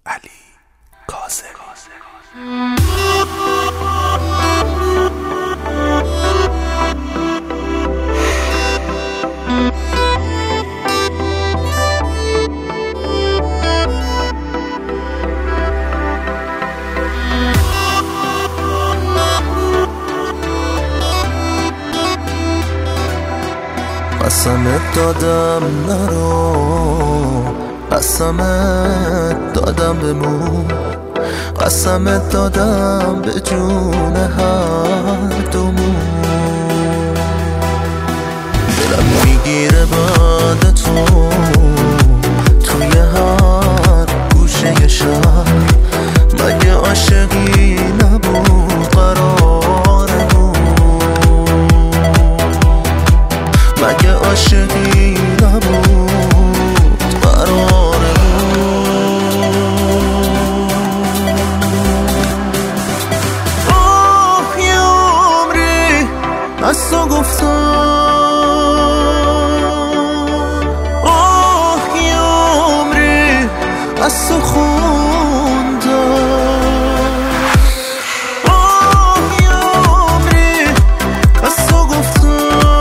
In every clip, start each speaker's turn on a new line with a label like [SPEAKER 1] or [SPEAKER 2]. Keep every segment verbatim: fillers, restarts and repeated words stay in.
[SPEAKER 1] علی کاظمی.
[SPEAKER 2] قسمت دادم نرو، قسمت دادم بمون، قسمت دادم به جون هر دومون. دلم میگیره بعد تو توی هر گوشه شهر، مگه عاشقی نبود قرارمون، مگه عاشقی نبود قرارمون. آه یه عمری از تو گفتم، آه یه عمری از تو خوندم، آه یه عمری از تو گفتم،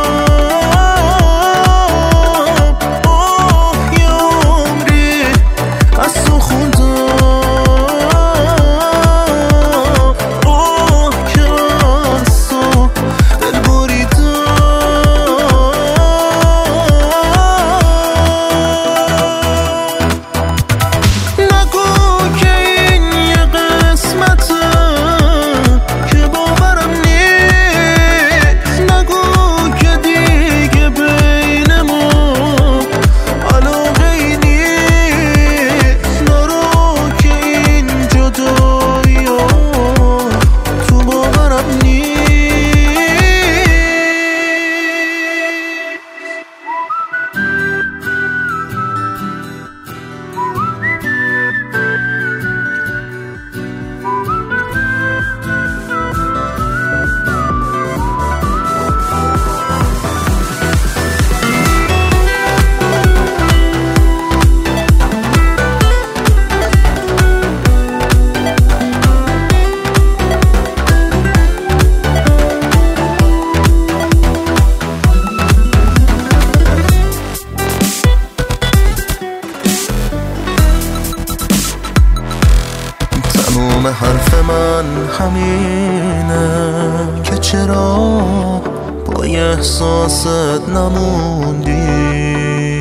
[SPEAKER 2] تموم حرف من همینه که چرا با احساست نموندی.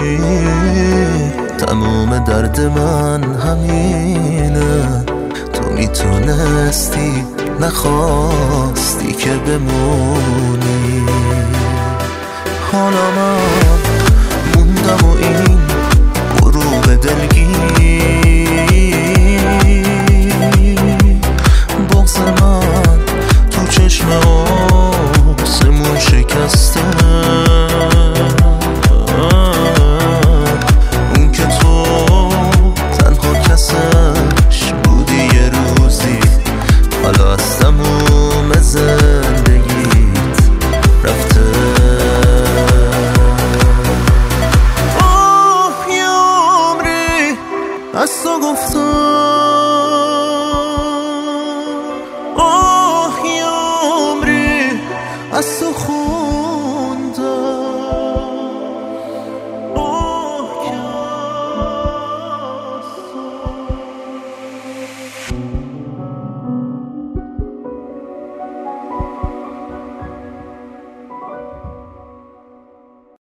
[SPEAKER 2] تموم درد من همینه، تو میتونستی نخواستی که بمونی. حالا من موندم و این غروب دلگیر، بغض من تو چشم آسمون شکسته، اون که تو تنها کسش بودی یه روزی، حالا از تموم زندگیت رفته. آه یه عمری از تو گفتم،